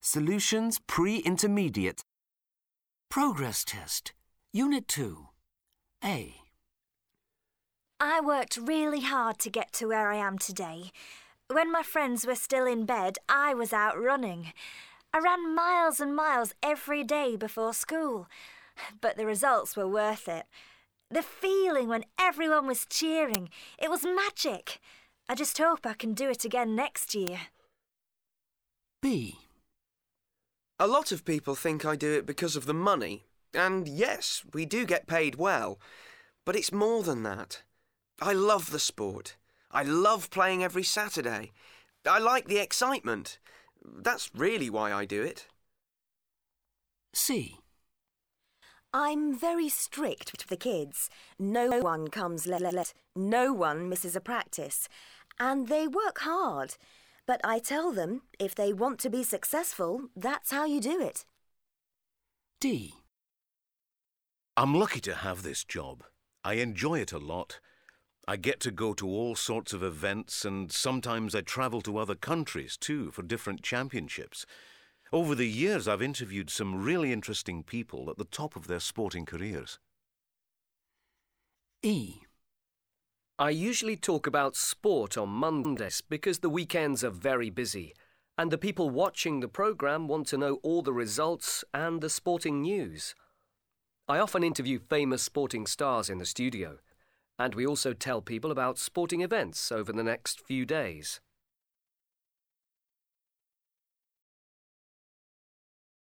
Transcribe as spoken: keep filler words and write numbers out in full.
Solutions Pre-Intermediate. Progress Test, Unit two, A. I worked really hard to get to where I am today. When my friends were still in bed, I was out running. I ran miles and miles every day before school, but the results were worth it. The feeling when everyone was cheering, it was magic. I just hope I can do it again next year. B. A lot of people think I do it because of the money. And yes, we do get paid well. But it's more than that. I love the sport. I love playing every Saturday. I like the excitement. That's really why I do it. C. I'm very strict with the kids. No one comes late. No one misses a practice. And they work hard. But I tell them, if they want to be successful, that's how you do it. D. I'm lucky to have this job. I enjoy it a lot. I get to go to all sorts of events, and sometimes I travel to other countries too for different championships. Over the years, I've interviewed some really interesting people at the top of their sporting careers. E. I usually talk about sport on Mondays because the weekends are very busy, and the people watching the programme want to know all the results and the sporting news. I often interview famous sporting stars in the studio, and we also tell people about sporting events over the next few days.